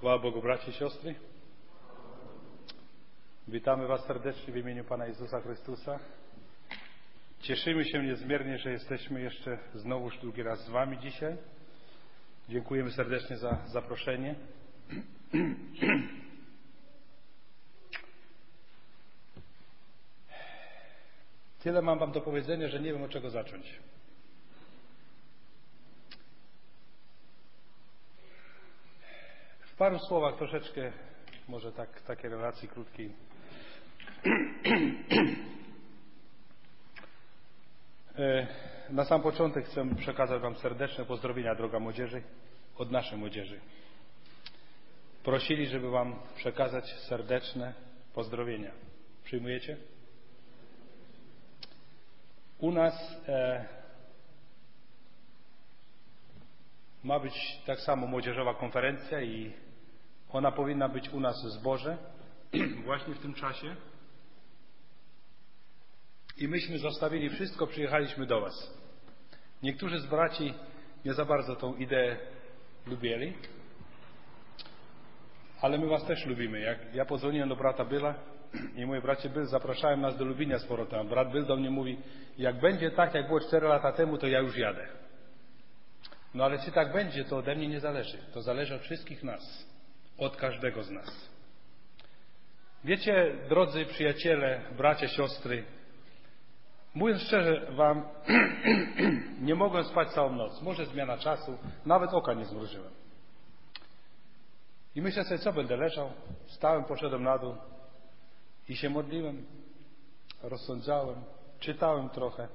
Chwała Bogu, bracia i siostry. Witamy Was serdecznie w imieniu Pana Jezusa Chrystusa. Cieszymy się niezmiernie, że jesteśmy jeszcze znowuż drugi raz z Wami dzisiaj. Dziękujemy serdecznie za zaproszenie. Tyle mam Wam do powiedzenia, że nie wiem, od czego zacząć. W paru słowach troszeczkę, może takiej relacji krótkiej. Na sam początek chcę przekazać Wam serdeczne pozdrowienia, droga młodzieży, od naszej młodzieży. Prosili, żeby Wam przekazać serdeczne pozdrowienia. Przyjmujecie? U nas ma być tak samo młodzieżowa konferencja i ona powinna być u nas w zborze właśnie w tym czasie. I myśmy zostawili wszystko, przyjechaliśmy do Was. Niektórzy z braci nie za bardzo tą ideę lubili, ale my Was też lubimy. Jak ja podzwoniłem do brata Byla i mówię, bracie Byl, zapraszałem nas do Lubinia z powrotem. Brat Byl do mnie mówi, jak będzie tak, jak było 4 lata temu, to ja już jadę. No ale czy tak będzie, to ode mnie nie zależy. To zależy od wszystkich nas. Od każdego z nas. Wiecie, drodzy przyjaciele, bracia, siostry, mówiąc szczerze Wam, nie mogłem spać całą noc. Może zmiana czasu, nawet oka nie zmrużyłem. I myślę sobie, co będę leżał. Wstałem, poszedłem na dół i się modliłem, rozsądzałem, czytałem trochę.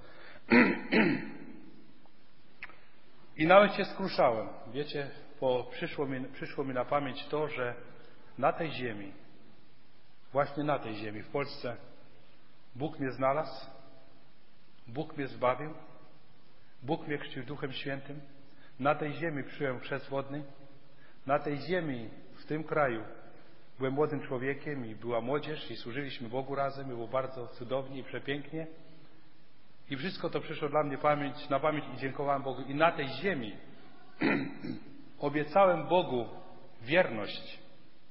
I nawet się skruszałem. Wiecie, przyszło mi na pamięć to, że na tej ziemi, właśnie na tej ziemi, w Polsce, Bóg mnie znalazł, Bóg mnie zbawił, Bóg mnie chrzcił Duchem Świętym. Na tej ziemi przyjąłem chrzest wodny. Na tej ziemi, w tym kraju, byłem młodym człowiekiem i była młodzież i służyliśmy Bogu razem. I było bardzo cudownie i przepięknie. I wszystko to przyszło dla mnie na pamięć i dziękowałem Bogu. I na tej ziemi obiecałem Bogu wierność,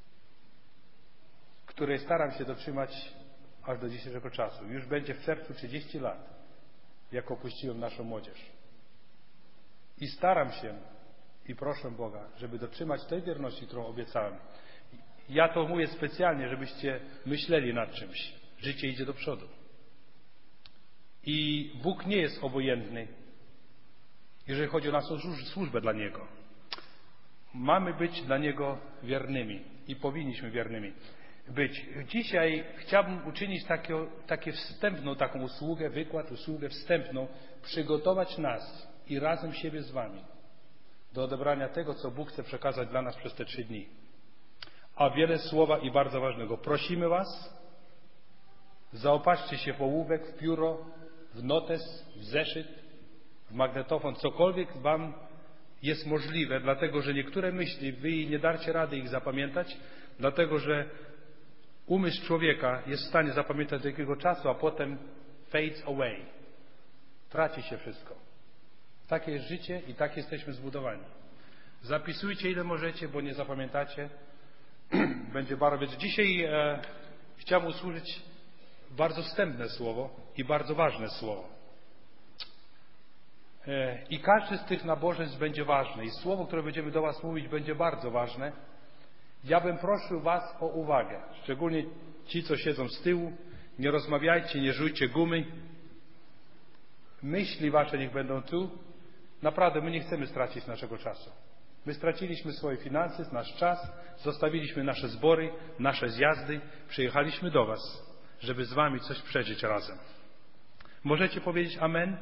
której staram się dotrzymać aż do dzisiejszego czasu. Już będzie w czerwcu 30 lat, jak opuściłem naszą młodzież. I staram się i proszę Boga, żeby dotrzymać tej wierności, którą obiecałem. Ja to mówię specjalnie, żebyście myśleli nad czymś. Życie idzie do przodu. I Bóg nie jest obojętny, jeżeli chodzi o naszą służbę dla Niego. Mamy być dla Niego wiernymi i powinniśmy wiernymi być. Dzisiaj chciałbym uczynić takie wstępną taką usługę, usługę wstępną, przygotować nas i razem siebie z Wami do odebrania tego, co Bóg chce przekazać dla nas przez te 3 dni. A wiele słowa i bardzo ważnego. Prosimy Was, zaopatrzcie się w ołówek, w pióro, w notes, w zeszyt, w magnetofon, cokolwiek Wam jest możliwe, dlatego że niektóre myśli Wy nie dacie rady ich zapamiętać, dlatego że umysł człowieka jest w stanie zapamiętać do jakiego czasu, a potem fades away. Traci się wszystko. Takie jest życie i tak jesteśmy zbudowani. Zapisujcie ile możecie, bo nie zapamiętacie. Będzie bardzo. Więc dzisiaj chciałem usłyszeć bardzo wstępne słowo i bardzo ważne słowo. I każdy z tych nabożeństw będzie ważny. I słowo, które będziemy do Was mówić, będzie bardzo ważne. Ja bym prosił Was o uwagę. Szczególnie ci, co siedzą z tyłu. Nie rozmawiajcie, nie żujcie gumy. Myśli Wasze niech będą tu. Naprawdę, my nie chcemy stracić naszego czasu. My straciliśmy swoje finanse, nasz czas, zostawiliśmy nasze zbory, nasze zjazdy. Przyjechaliśmy do Was, żeby z Wami coś przeżyć razem. Możecie powiedzieć amen?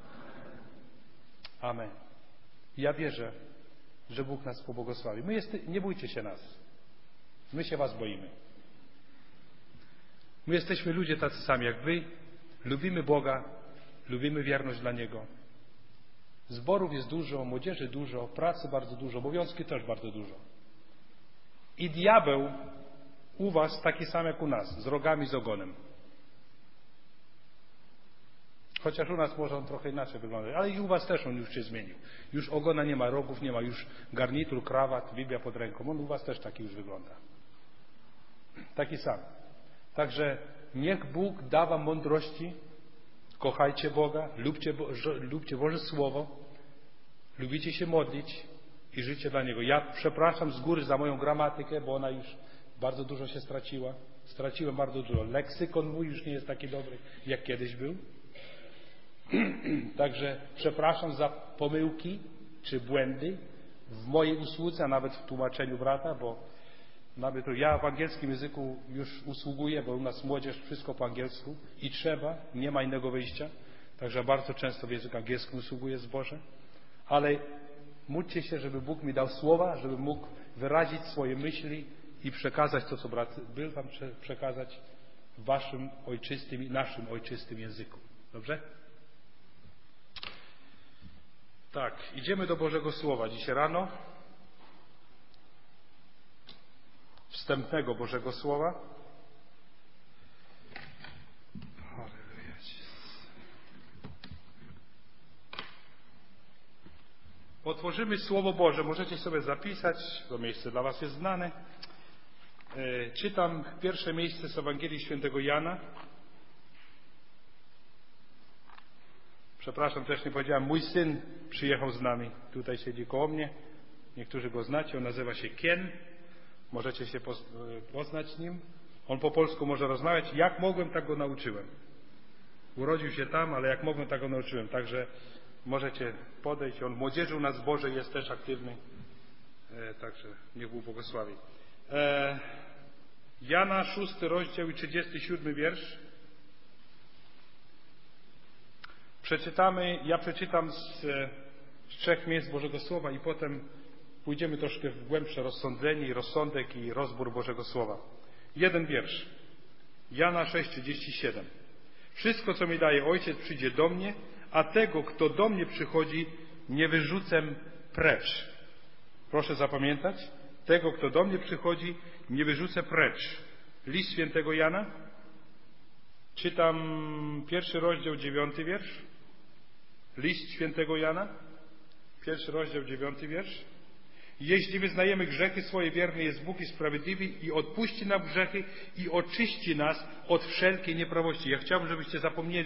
Amen. Ja wierzę, że Bóg nas pobłogosławi. Nie bójcie się nas. My się Was boimy. My jesteśmy ludzie tacy sami jak Wy. Lubimy Boga, lubimy wierność dla Niego. Zborów jest dużo, młodzieży dużo, pracy bardzo dużo, obowiązki też bardzo dużo. I diabeł u Was taki sam jak u nas, z rogami, z ogonem. Chociaż u nas może on trochę inaczej wyglądać, ale i u was też on już się zmienił. Już ogona nie ma, rogów nie ma, już garnitur, krawat, Biblia pod ręką. On u was też taki już wygląda. Taki sam. Także niech Bóg da wam mądrości, kochajcie Boga, lubcie Boże Słowo, lubicie się modlić i życie dla Niego. Ja przepraszam z góry za moją gramatykę, bo ona już bardzo dużo się straciła. Straciłem bardzo dużo. Leksykon mój już nie jest taki dobry, jak kiedyś był. Także przepraszam za pomyłki czy błędy w mojej usłudze, a nawet w tłumaczeniu brata, bo nawet ja w angielskim języku już usługuję, bo u nas młodzież wszystko po angielsku i trzeba, nie ma innego wyjścia. Także bardzo często w języku angielskim usługuję zboże. Ale módlcie się, żeby Bóg mi dał słowa, żeby mógł wyrazić swoje myśli i przekazać to, co brat był wam przekazać w waszym ojczystym i naszym ojczystym języku. Dobrze? Tak, idziemy do Bożego Słowa dzisiaj rano. Wstępnego Bożego Słowa. Halleluja. Otworzymy Słowo Boże. Możecie sobie zapisać, to miejsce dla was jest znane. Czytam pierwsze miejsce z Ewangelii Świętego Jana. Przepraszam, też nie powiedziałem, mój syn przyjechał z nami. Tutaj siedzi koło mnie. Niektórzy go znacie, on nazywa się Ken. Możecie się poznać nim. On po polsku może rozmawiać. Jak mogłem, tak go nauczyłem. Urodził się tam, ale jak mogłem, tak go nauczyłem. Także możecie podejść. On w młodzieży u nas Bożej jest też aktywny. Także niech Bóg błogosławi. Jana 6 rozdział i 37 wiersz. Ja przeczytam z 3 miejsc Bożego Słowa i potem pójdziemy troszkę w głębsze rozsądzenie i rozsądek i rozbór Bożego Słowa. Jeden wiersz. Jana 6:37. Wszystko, co mi daje Ojciec, przyjdzie do mnie, a tego, kto do mnie przychodzi, nie wyrzucę precz. Proszę zapamiętać. Tego, kto do mnie przychodzi, nie wyrzucę precz. List Świętego Jana. Czytam 1 rozdział 9 wiersz. List Świętego Jana. 1 rozdział 9 wiersz. Jeśli wyznajemy grzechy swoje, wierny jest Bóg i sprawiedliwy i odpuści nam grzechy i oczyści nas od wszelkiej nieprawości. Ja chciałbym, żebyście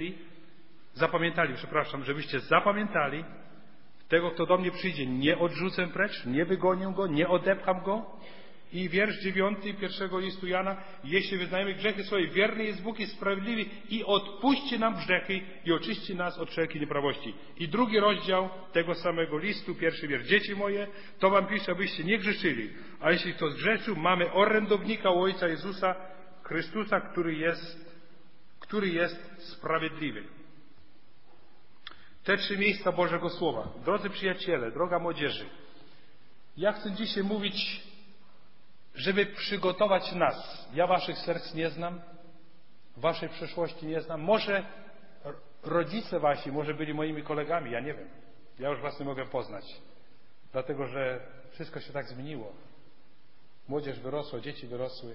żebyście zapamiętali tego, kto do mnie przyjdzie. Nie odrzucę precz, nie wygonię go, nie odepcham go. I wiersz 9 pierwszego listu Jana. Jeśli wyznajemy grzechy swoje, wierny jest Bóg i sprawiedliwy i odpuści nam grzechy i oczyści nas od wszelkiej nieprawości. I drugi rozdział tego samego listu, pierwszy wiersz. Dzieci moje, to wam piszę, abyście nie grzeszyli. A jeśli kto zgrzeszył, mamy orędownika u Ojca Jezusa Chrystusa, który jest sprawiedliwy. Te 3 miejsca Bożego Słowa. Drodzy przyjaciele, droga młodzieży, ja chcę dzisiaj mówić, żeby przygotować nas. Ja waszych serc nie znam, waszej przeszłości nie znam. Może rodzice wasi, może byli moimi kolegami, ja nie wiem. Ja już was nie mogę poznać, dlatego że wszystko się tak zmieniło. Młodzież wyrosła, dzieci wyrosły.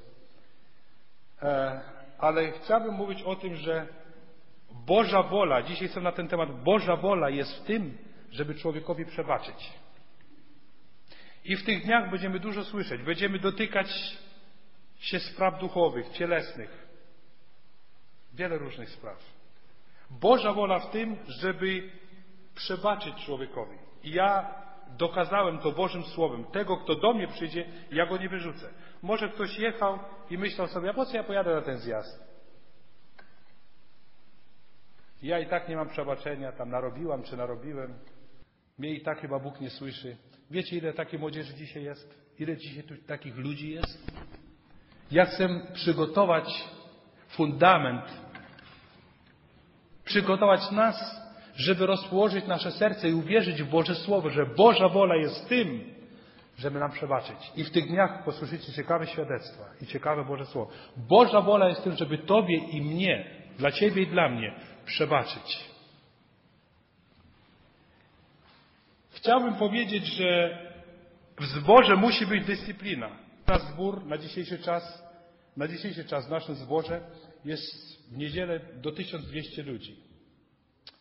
Ale chciałbym mówić o tym, że Boża wola, dzisiaj chcę na ten temat, Boża wola jest w tym, żeby człowiekowi przebaczyć. I w tych dniach będziemy dużo słyszeć, będziemy dotykać się spraw duchowych, cielesnych, wiele różnych spraw. Boża wola w tym, żeby przebaczyć człowiekowi. I ja dokazałem to Bożym Słowem. Tego, kto do mnie przyjdzie, ja go nie wyrzucę. Może ktoś jechał i myślał sobie, a po co ja pojadę na ten zjazd? Ja i tak nie mam przebaczenia, tam narobiłam czy narobiłem. Mnie i tak chyba Bóg nie słyszy. Wiecie, ile takiej młodzieży dzisiaj jest? Ile dzisiaj tu takich ludzi jest? Ja chcę przygotować fundament, przygotować nas, żeby rozpołożyć nasze serce i uwierzyć w Boże Słowo, że Boża wola jest w tym, żeby nam przebaczyć. I w tych dniach posłyszycie ciekawe świadectwa i ciekawe Boże Słowo. Boża wola jest w tym, żeby Tobie i mnie, dla Ciebie i dla mnie przebaczyć. Chciałbym powiedzieć, że w zborze musi być dyscyplina. Nasz zbór na dzisiejszy czas w naszym zborze jest w niedzielę do 1200 ludzi.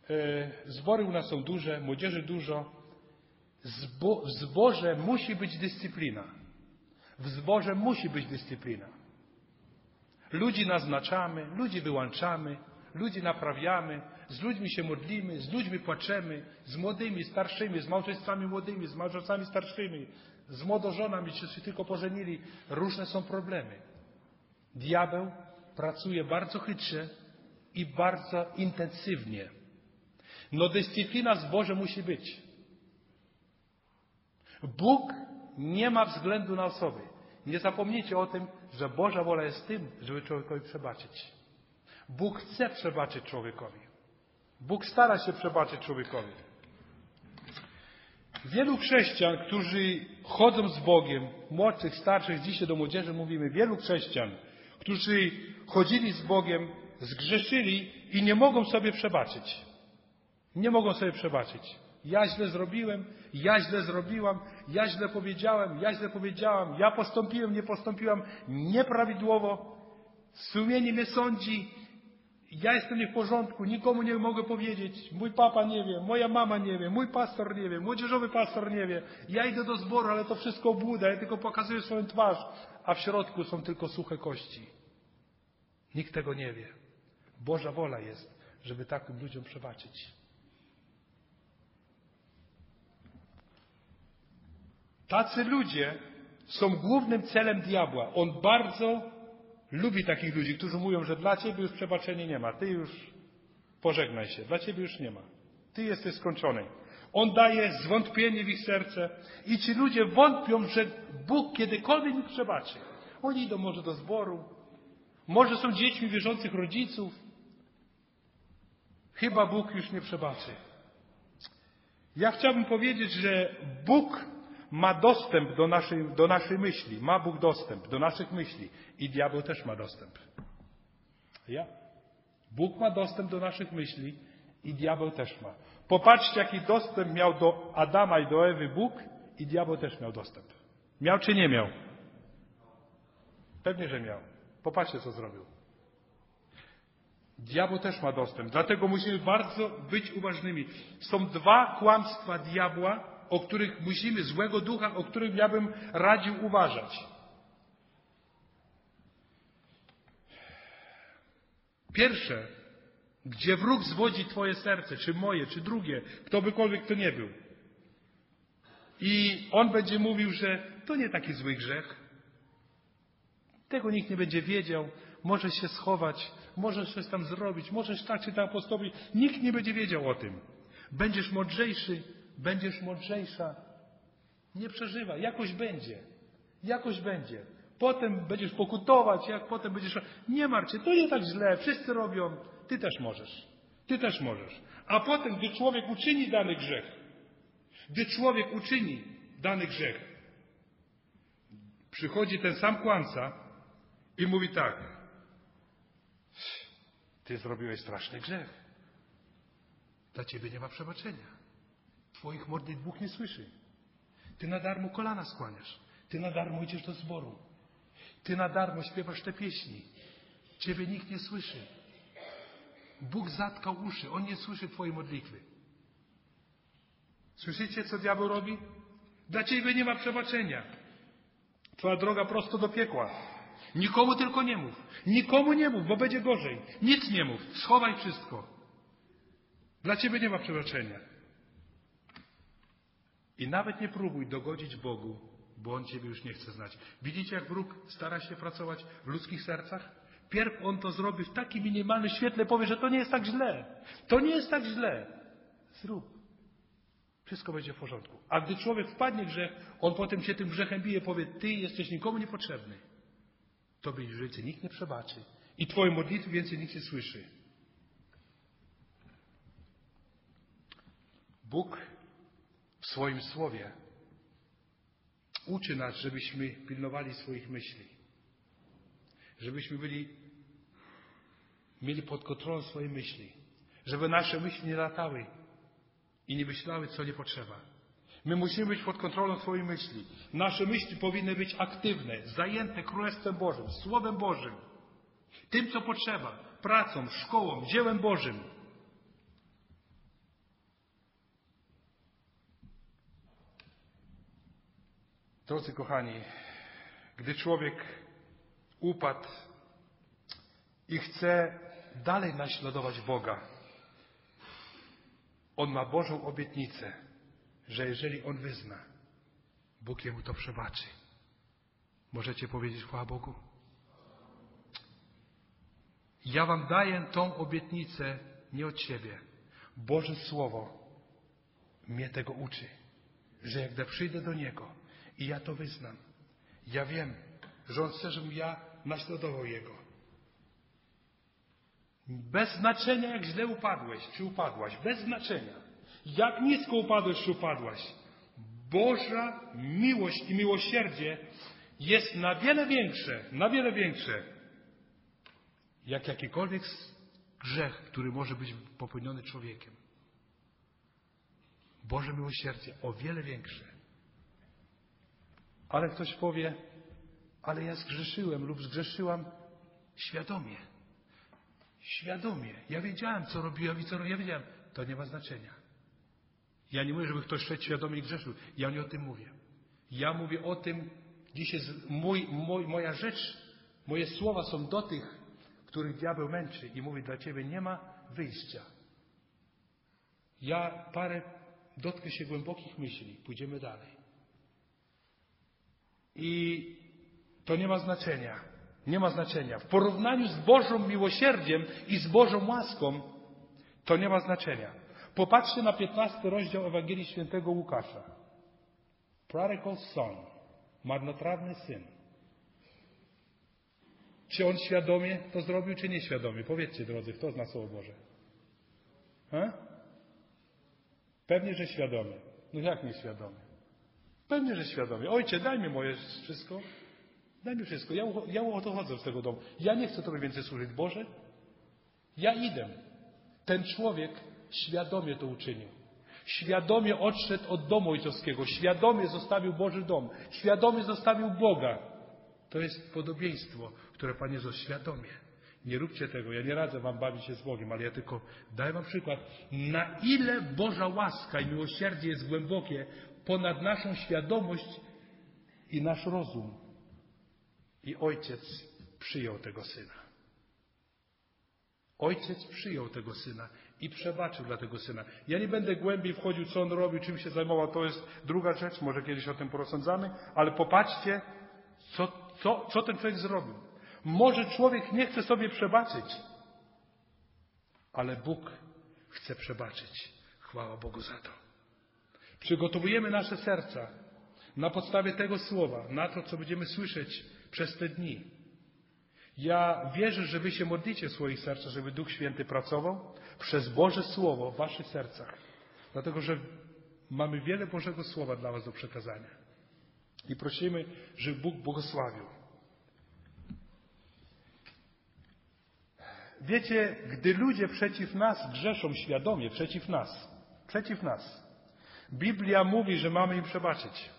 Zbory u nas są duże, młodzieży dużo. W zborze musi być dyscyplina. W zborze musi być dyscyplina. Ludzi naznaczamy, ludzi wyłączamy, ludzi naprawiamy, z ludźmi się modlimy, z ludźmi płaczemy, z młodymi, starszymi, z małżeństwami młodymi, z małżeństwami starszymi, z młodożonami, czy się tylko pożenili. Różne są problemy. Diabeł pracuje bardzo chytrze i bardzo intensywnie. No dyscyplina w zborze musi być. Bóg nie ma względu na osoby. Nie zapomnijcie o tym, że Boża wola jest tym, żeby człowiekowi przebaczyć. Bóg chce przebaczyć człowiekowi. Bóg stara się przebaczyć człowiekowi. Wielu chrześcijan, którzy chodzą z Bogiem, młodszych, starszych, dzisiaj do młodzieży mówimy, wielu chrześcijan, którzy chodzili z Bogiem, zgrzeszyli i nie mogą sobie przebaczyć. Nie mogą sobie przebaczyć. Ja źle zrobiłem, ja źle zrobiłam, ja źle powiedziałem, ja źle powiedziałam, ja postąpiłem, nie postąpiłam nieprawidłowo, sumienie mnie sądzi, ja jestem nie w porządku, nikomu nie mogę powiedzieć, mój papa nie wie, moja mama nie wie, mój pastor nie wie, młodzieżowy pastor nie wie, ja idę do zboru, ale to wszystko obłuda, ja tylko pokazuję swoją twarz, a w środku są tylko suche kości. Nikt tego nie wie. Boża wola jest, żeby takim ludziom przebaczyć. Tacy ludzie są głównym celem diabła. On bardzo lubi takich ludzi, którzy mówią, że dla ciebie już przebaczenia nie ma. Ty już pożegnaj się. Dla ciebie już nie ma. Ty jesteś skończony. On daje zwątpienie w ich serce i ci ludzie wątpią, że Bóg kiedykolwiek ich przebaczy. Oni idą może do zboru, może są dziećmi wierzących rodziców. Chyba Bóg już nie przebaczy. Ja chciałbym powiedzieć, że Bóg ma dostęp do naszej myśli. Ma Bóg dostęp do naszych myśli. I diabeł też ma dostęp. Bóg ma dostęp do naszych myśli i diabeł też ma. Popatrzcie, jaki dostęp miał do Adama i do Ewy Bóg i diabeł też miał dostęp. Miał czy nie miał? Pewnie, że miał. Popatrzcie, co zrobił. Diabeł też ma dostęp. Dlatego musimy bardzo być uważnymi. Są dwa kłamstwa diabła, o których musimy, złego ducha, o których ja bym radził uważać. Pierwsze, gdzie wróg zwodzi twoje serce, czy moje, czy drugie, ktokolwiek to nie był. I on będzie mówił, że to nie taki zły grzech. Tego nikt nie będzie wiedział. Możesz się schować, możesz coś tam zrobić, możesz tak czy tak postąpić. Nikt nie będzie wiedział o tym. Będziesz mądrzejszy, będziesz mądrzejsza. Nie przeżywaj, jakoś będzie. Jakoś będzie. Potem będziesz pokutować, jak potem będziesz... Nie martw się, to nie tak źle, wszyscy robią. Ty też możesz. Ty też możesz. A potem, gdy człowiek uczyni dany grzech, przychodzi ten sam kłamca i mówi tak. Ty zrobiłeś straszny grzech. Dla ciebie nie ma przebaczenia. Twoich modlitw Bóg nie słyszy. Ty na darmo kolana skłaniasz. Ty na darmo idziesz do zboru. Ty na darmo śpiewasz te pieśni. Ciebie nikt nie słyszy. Bóg zatkał uszy. On nie słyszy twojej modlitwy. Słyszycie, co diabeł robi? Dla ciebie nie ma przebaczenia. Twoja droga prosto do piekła. Nikomu tylko nie mów. Nikomu nie mów, bo będzie gorzej. Nic nie mów. Schowaj wszystko. Dla ciebie nie ma przebaczenia. I nawet nie próbuj dogodzić Bogu, bo On ciebie już nie chce znać. Widzicie, jak wróg stara się pracować w ludzkich sercach? Pierw on to zrobi w takim minimalnym świetle, powie, że to nie jest tak źle. To nie jest tak źle. Zrób. Wszystko będzie w porządku. A gdy człowiek wpadnie w grzech, on potem się tym grzechem bije, powie, ty jesteś nikomu niepotrzebny. Tobie już więcej nikt nie przebaczy. I twoje modlitwy więcej nikt nie słyszy. Bóg w swoim słowie uczy nas, żebyśmy pilnowali swoich myśli. Żebyśmy mieli pod kontrolą swoje myśli. Żeby nasze myśli nie latały i nie myślały, co nie potrzeba. My musimy być pod kontrolą swoich myśli. Nasze myśli powinny być aktywne, zajęte Królestwem Bożym, Słowem Bożym. Tym, co potrzeba. Pracą, szkołą, dziełem Bożym. Drodzy kochani, gdy człowiek upadł i chce dalej naśladować Boga, on ma Bożą obietnicę, że jeżeli on wyzna, Bóg jemu to przebaczy. Możecie powiedzieć chwała Bogu? Ja wam daję tą obietnicę nie od siebie. Boże Słowo mnie tego uczy, że jak przyjdę do Niego i ja to wyznam, ja wiem, że On chce, żebym ja naśladował Jego. Bez znaczenia, jak źle upadłeś, czy upadłaś. Bez znaczenia. Jak nisko upadłeś, czy upadłaś. Boża miłość i miłosierdzie jest na wiele większe, jak jakikolwiek grzech, który może być popełniony człowiekiem. Boże miłosierdzie o wiele większe. Ale ktoś powie, ale ja zgrzeszyłem lub zgrzeszyłam świadomie. Świadomie. Ja wiedziałem, co robiłem i co robiłem. Ja wiedziałem. To nie ma znaczenia. Ja nie mówię, żeby ktoś szedł świadomie i grzeszył. Ja nie o tym mówię. Ja mówię o tym, dziś jest moja rzecz, moje słowa są do tych, których diabeł męczy i mówi, dla ciebie nie ma wyjścia. Ja dotknę się głębokich myśli. Pójdziemy dalej. I to nie ma znaczenia. Nie ma znaczenia. W porównaniu z Bożym miłosierdziem i z Bożą łaską to nie ma znaczenia. Popatrzcie na 15 rozdział Ewangelii Świętego Łukasza. Prodigal son. Marnotrawny syn. Czy on świadomie to zrobił, czy nieświadomie? Powiedzcie, drodzy, kto zna Słowo Boże? Pewnie, że świadomie. No jak nieświadomie? Pewnie, że świadomie. Ojcze, daj mi moje wszystko. Daj mi wszystko. Ja odchodzę z tego domu. Ja nie chcę Tobie więcej służyć. Boże, ja idę. Ten człowiek świadomie to uczynił. Świadomie odszedł od domu ojcowskiego. Świadomie zostawił Boży dom. Świadomie zostawił Boga. To jest podobieństwo, które Pan Jezus świadomie. Nie róbcie tego. Ja nie radzę wam bawić się z Bogiem, ale ja tylko daję wam przykład. Na ile Boża łaska i miłosierdzie jest głębokie ponad naszą świadomość i nasz rozum. I Ojciec przyjął tego Syna. Ojciec przyjął tego Syna i przebaczył dla tego Syna. Ja nie będę głębiej wchodził, co On robił, czym się zajmował. To jest druga rzecz. Może kiedyś o tym porozsądzamy. Ale popatrzcie, co ten człowiek zrobił. Może człowiek nie chce sobie przebaczyć, ale Bóg chce przebaczyć. Chwała Bogu za to. Przygotowujemy nasze serca na podstawie tego słowa, na to, co będziemy słyszeć przez te dni. Ja wierzę, że wy się modlicie w swoich sercach, żeby Duch Święty pracował przez Boże Słowo w waszych sercach. Dlatego, że mamy wiele Bożego Słowa dla was do przekazania. I prosimy, żeby Bóg błogosławił. Wiecie, gdy ludzie przeciw nas grzeszą świadomie, przeciw nas, Biblia mówi, że mamy im przebaczyć.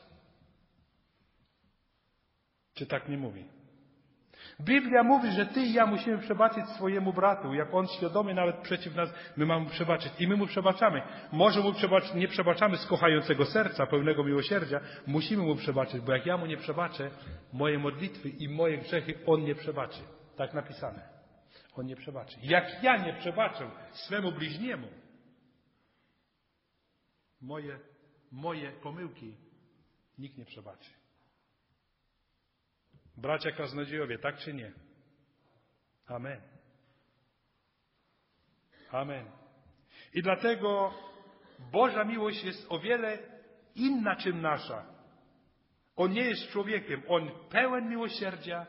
Czy tak nie mówi? Biblia mówi, że ty i ja musimy przebaczyć swojemu bratu. Jak on świadomie nawet przeciw nas, my mamy mu przebaczyć. I my mu przebaczamy. Może mu nie przebaczamy z kochającego serca, pełnego miłosierdzia. Musimy mu przebaczyć, bo jak ja mu nie przebaczę, moje modlitwy i moje grzechy on nie przebaczy. Tak napisane. On nie przebaczy. Jak ja nie przebaczę swemu bliźniemu, moje pomyłki nikt nie przebaczy. Bracia kaznodziejowie, tak czy nie? Amen. Amen. I dlatego Boża miłość jest o wiele inna, czym nasza. On nie jest człowiekiem. On pełen miłosierdzia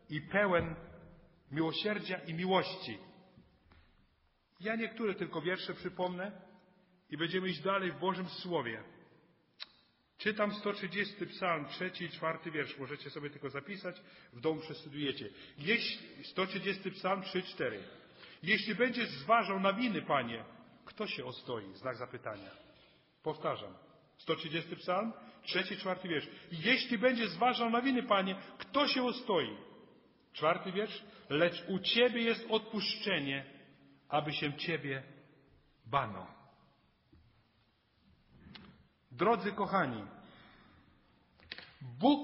i miłości. Ja niektóre tylko wiersze przypomnę i będziemy iść dalej w Bożym Słowie. Czytam 130 psalm, 3 i 4 wiersz. Możecie sobie tylko zapisać, w domu przestudiujecie. 130 psalm, 3-4. Jeśli będziesz zważał na winy, Panie, kto się ostoi? Znak zapytania. Powtarzam. 130 psalm, 3-4 wiersz. Jeśli będziesz zważał na winy, Panie, kto się ostoi? 4 wiersz. Lecz u Ciebie jest odpuszczenie, aby się Ciebie bano. Drodzy kochani, Bóg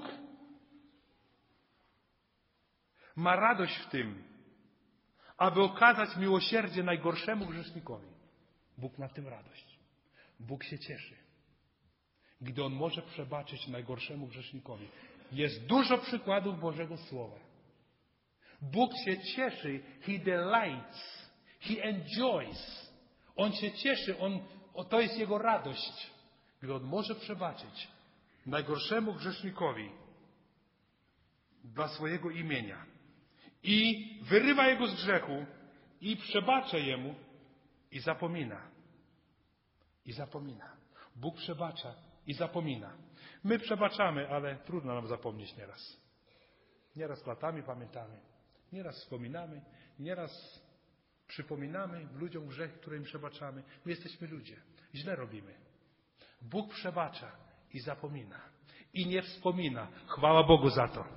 ma radość w tym, aby okazać miłosierdzie najgorszemu grzesznikowi. Bóg ma w tym radość. Bóg się cieszy, gdy On może przebaczyć najgorszemu grzesznikowi. Jest dużo przykładów Bożego Słowa. Bóg się cieszy. He delights. He enjoys. On się cieszy. To jest Jego radość, gdy On może przebaczyć najgorszemu grzesznikowi dla swojego imienia. I wyrywa jego z grzechu i przebacza jemu i zapomina. I zapomina. Bóg przebacza i zapomina. My przebaczamy, ale trudno nam zapomnieć nieraz. Nieraz latami pamiętamy. Nieraz wspominamy. Nieraz przypominamy ludziom grzech, który im przebaczamy. My jesteśmy ludzie. Źle robimy. Bóg przebacza i zapomina. I nie wspomina. Chwała Bogu za to.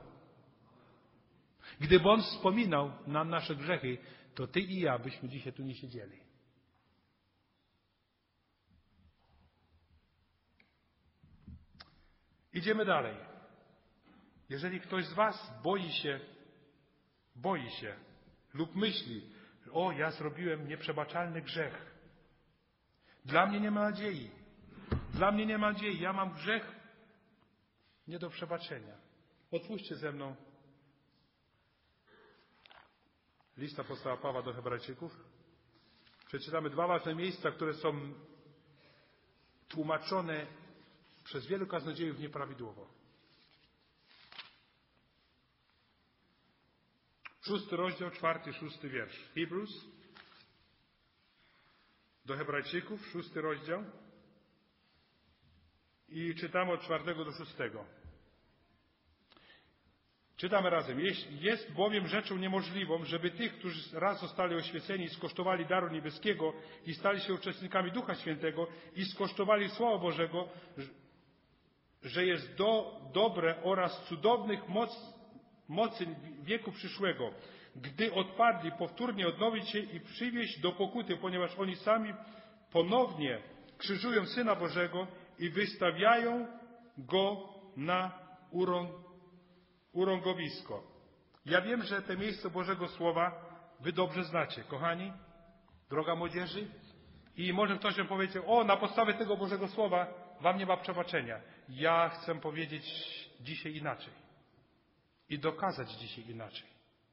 Gdyby On wspominał nam nasze grzechy, to ty i ja byśmy dzisiaj tu nie siedzieli. Idziemy dalej. Jeżeli ktoś z was boi się lub myśli, o, ja zrobiłem nieprzebaczalny grzech. Dla mnie nie ma nadziei. Dla mnie nie ma nadziei. Ja mam grzech nie do przebaczenia. Otwórzcie ze mną list apostoła Pawła do Hebrajczyków. Przeczytamy 2 ważne miejsca, które są tłumaczone przez wielu kaznodziejów nieprawidłowo. 6 rozdział, 4, 6 wiersz. Hebrews do Hebrajczyków, 6 rozdział. I czytamy od 4 do 6. Czytamy razem. Jest bowiem rzeczą niemożliwą, żeby tych, którzy raz zostali oświeceni i skosztowali daru niebieskiego i stali się uczestnikami Ducha Świętego i skosztowali Słowa Bożego, że jest dobre oraz cudownych mocy wieku przyszłego, gdy odpadli, powtórnie odnowić się i przywieść do pokuty, ponieważ oni sami ponownie krzyżują Syna Bożego i wystawiają Go na urągowisko. Ja wiem, że te miejsce Bożego Słowa wy dobrze znacie, kochani, droga młodzieży. I może ktoś wam powiedzieć, o, na podstawie tego Bożego Słowa wam nie ma przebaczenia. Ja chcę powiedzieć dzisiaj inaczej. I dokazać dzisiaj inaczej.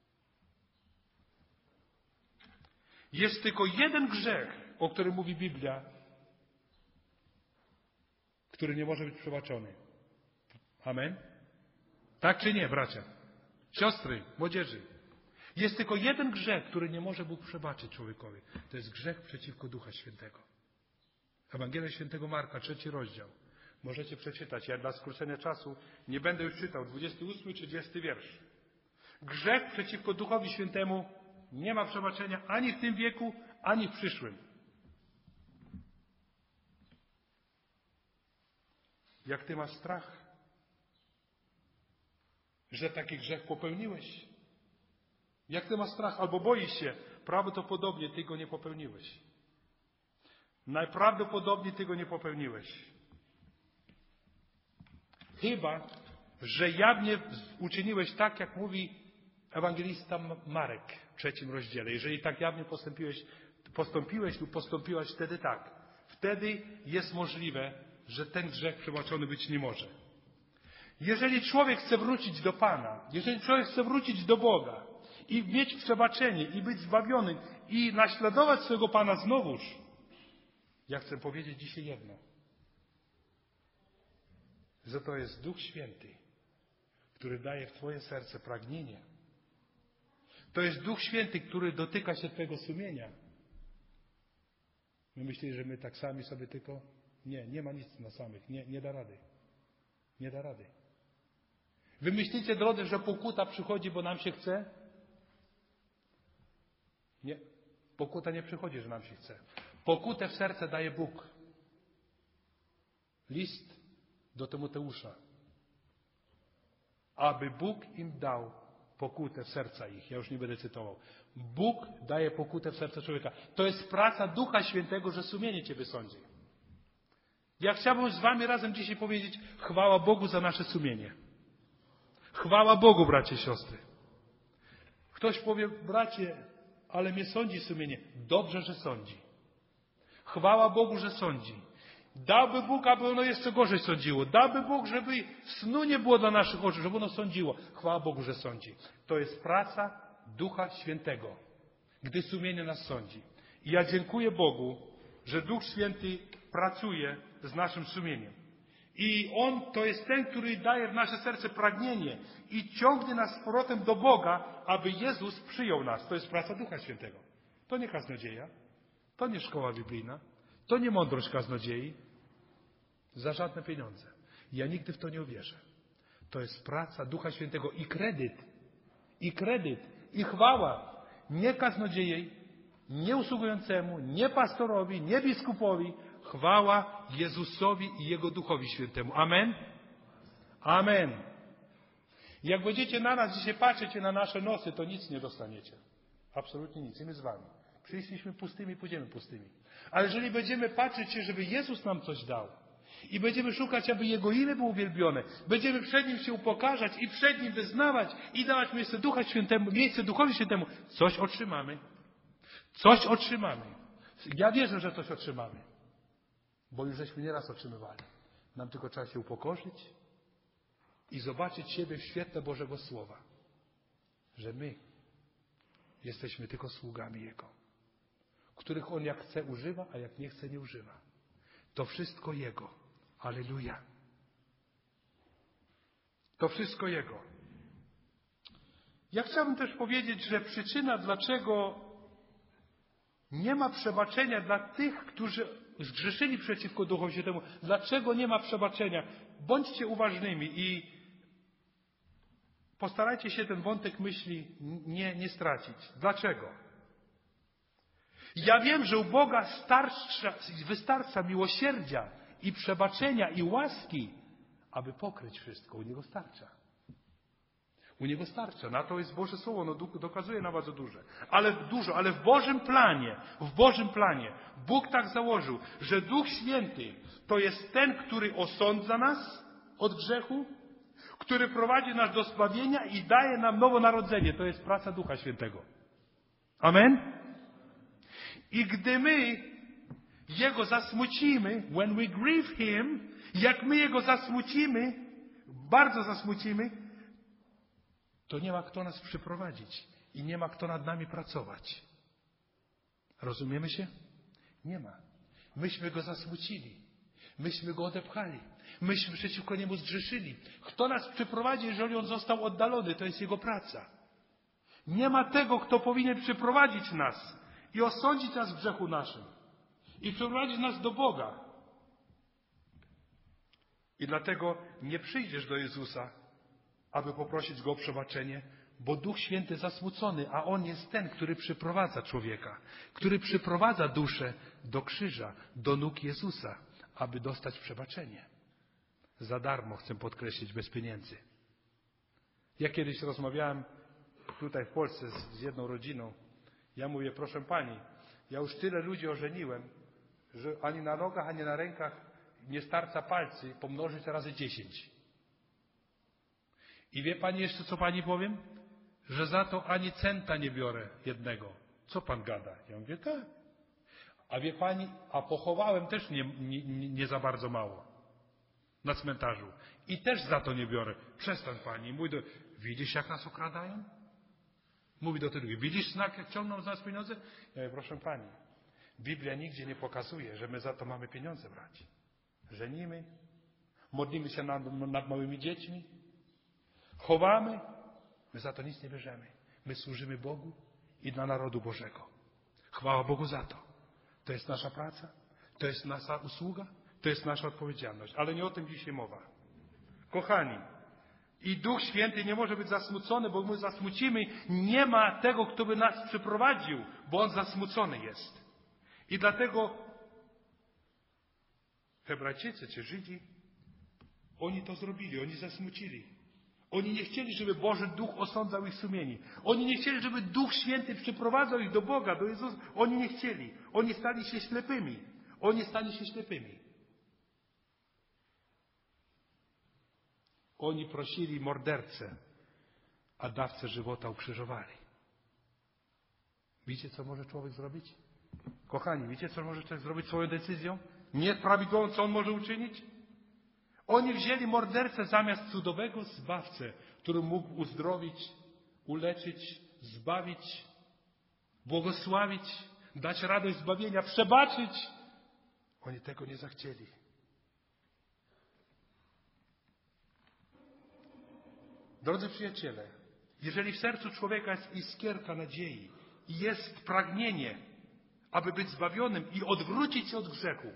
Jest tylko jeden grzech, o którym mówi Biblia, który nie może być przebaczony. Amen? Tak czy nie, bracia? Siostry, młodzieży. Jest tylko jeden grzech, który nie może Bóg przebaczyć człowiekowi. To jest grzech przeciwko Ducha Świętego. Ewangelia Świętego Marka, 3 rozdział. Możecie przeczytać. Ja dla skrócenia czasu nie będę już czytał. 28, 30 wiersz. Grzech przeciwko Duchowi Świętemu nie ma przebaczenia ani w tym wieku, ani w przyszłym. Jak ty masz strach, że taki grzech popełniłeś? Jak ty masz strach albo boisz się, prawdopodobnie ty go nie popełniłeś. Najprawdopodobniej ty go nie popełniłeś. Chyba, że jawnie uczyniłeś tak, jak mówi ewangelista Marek w 3 rozdziale. Jeżeli tak jawnie postąpiłeś lub postąpiłaś, wtedy tak. Wtedy jest możliwe, że ten grzech przebaczony być nie może. Jeżeli człowiek chce wrócić do Pana, jeżeli człowiek chce wrócić do Boga i mieć przebaczenie i być zbawionym i naśladować swojego Pana znowuż, ja chcę powiedzieć dzisiaj jedno, że to jest Duch Święty, który daje w twoje serce pragnienie. To jest Duch Święty, który dotyka się twojego sumienia. My myślimy, że my tak sami sobie tylko... Nie ma nic na samych. Nie da rady. Nie da rady. Wy myślicie, drodzy, że pokuta przychodzi, bo nam się chce? Nie. Pokuta nie przychodzi, że nam się chce. Pokutę w serce daje Bóg. List do Tymoteusza. Aby Bóg im dał pokutę w serca ich. Ja już nie będę cytował. Bóg daje pokutę w serce człowieka. To jest praca Ducha Świętego, że sumienie ciebie sądzi. Ja chciałbym z wami razem dzisiaj powiedzieć, chwała Bogu za nasze sumienie. Chwała Bogu, bracie i siostry. Ktoś powie, bracie, ale mnie sądzi sumienie. Dobrze, że sądzi. Chwała Bogu, że sądzi. Dałby Bóg, aby ono jeszcze gorzej sądziło. Dałby Bóg, żeby snu nie było dla naszych oczu, żeby ono sądziło. Chwała Bogu, że sądzi. To jest praca Ducha Świętego, gdy sumienie nas sądzi. I ja dziękuję Bogu, że Duch Święty pracuje z naszym sumieniem. I On to jest ten, który daje w nasze serce pragnienie i ciągnie nas z powrotem do Boga, aby Jezus przyjął nas. To jest praca Ducha Świętego. To nie kaznodzieja, to nie szkoła biblijna, to nie mądrość kaznodziei, za żadne pieniądze. Ja nigdy w to nie uwierzę. To jest praca Ducha Świętego i kredyt, i chwała. Nie kaznodziei, nie usługującemu, nie pastorowi, nie biskupowi. Chwała Jezusowi i Jego Duchowi Świętemu. Amen? Amen. Jak będziecie na nas dzisiaj patrzeć na nasze nosy, to nic nie dostaniecie. Absolutnie nic. I my z wami. Przyszliśmy pustymi, pójdziemy pustymi. Ale jeżeli będziemy patrzeć, żeby Jezus nam coś dał i będziemy szukać, aby Jego imię było uwielbione, będziemy przed Nim się upokarzać i przed Nim wyznawać i dawać miejsce Duchowi Świętemu, coś otrzymamy. Coś otrzymamy. Ja wierzę, że coś otrzymamy. Bo już żeśmy nieraz otrzymywali. Nam tylko trzeba się upokorzyć i zobaczyć siebie w świetle Bożego Słowa. Że my jesteśmy tylko sługami Jego, których On jak chce używa, a jak nie chce nie używa. To wszystko Jego. Alleluja. To wszystko Jego. Ja chciałbym też powiedzieć, że przyczyna, dlaczego nie ma przebaczenia dla tych, którzy zgrzeszyli przeciwko Duchowi Świętemu. Dlaczego nie ma przebaczenia? Bądźcie uważnymi i postarajcie się ten wątek myśli nie stracić. Dlaczego? Ja wiem, że u Boga wystarcza miłosierdzia i przebaczenia i łaski, aby pokryć wszystko. U Niego starcza. U Niego starcza. Na to jest Boże Słowo. No dokazuje na bardzo ale w Bożym planie Bóg tak założył, że Duch Święty to jest ten, który osądza nas od grzechu, który prowadzi nas do zbawienia i daje nam nowonarodzenie. To jest praca Ducha Świętego. Amen? I gdy my Jego zasmucimy, when we grieve Him, jak my Jego zasmucimy, bardzo zasmucimy, to nie ma kto nas przyprowadzić i nie ma kto nad nami pracować. Rozumiemy się? Nie ma. Myśmy Go zasmucili. Myśmy Go odepchali. Myśmy przeciwko Niemu zgrzeszyli. Kto nas przyprowadzi, jeżeli On został oddalony? To jest Jego praca. Nie ma tego, kto powinien przyprowadzić nas i osądzić nas w grzechu naszym. I przyprowadzić nas do Boga. I dlatego nie przyjdziesz do Jezusa, aby poprosić Go o przebaczenie, bo Duch Święty zasmucony, a On jest ten, który przyprowadza człowieka, który przyprowadza duszę do krzyża, do nóg Jezusa, aby dostać przebaczenie. Za darmo, chcę podkreślić, bez pieniędzy. Ja kiedyś rozmawiałem tutaj w Polsce z jedną rodziną. Ja mówię, proszę Pani, ja już tyle ludzi ożeniłem, że ani na nogach, ani na rękach nie starcza palcy pomnożyć razy 10. I wie Pani jeszcze, co Pani powiem? Że za to ani centa nie biorę jednego. Co Pan gada? Ja mówię, tak. A wie Pani, a pochowałem też nie za bardzo mało na cmentarzu. I też za to nie biorę. Przestań Pani. Mówi widzisz, jak nas okradają? Mówi do tego, widzisz znak, jak ciągną z nas pieniądze? Ja mówię, proszę Pani, Biblia nigdzie nie pokazuje, że my za to mamy pieniądze brać. Żenimy, modlimy się nad małymi dziećmi, chowamy, my za to nic nie bierzemy. My służymy Bogu i dla narodu Bożego. Chwała Bogu za to. To jest nasza praca, to jest nasza usługa, to jest nasza odpowiedzialność. Ale nie o tym dzisiaj mowa. Kochani, i Duch Święty nie może być zasmucony, bo my zasmucimy. Nie ma tego, kto by nas przyprowadził, bo On zasmucony jest. I dlatego Hebrajczycy czy Żydzi, oni to zrobili, oni zasmucili. Oni nie chcieli, żeby Boży Duch osądzał ich sumienie. Oni nie chcieli, żeby Duch Święty przyprowadzał ich do Boga, do Jezusa. Oni nie chcieli. Oni stali się ślepymi. Oni stali się ślepymi. Oni prosili mordercę, a dawcę żywota ukrzyżowali. Wiecie, co może człowiek zrobić? Kochani, wiecie, co może człowiek zrobić swoją decyzją? Nieprawidłową, co on może uczynić? Oni wzięli mordercę zamiast cudowego zbawcę, który mógł uzdrowić, uleczyć, zbawić, błogosławić, dać radość zbawienia, przebaczyć. Oni tego nie zachcieli. Drodzy przyjaciele, jeżeli w sercu człowieka jest iskierka nadziei i jest pragnienie, aby być zbawionym i odwrócić się od grzechu,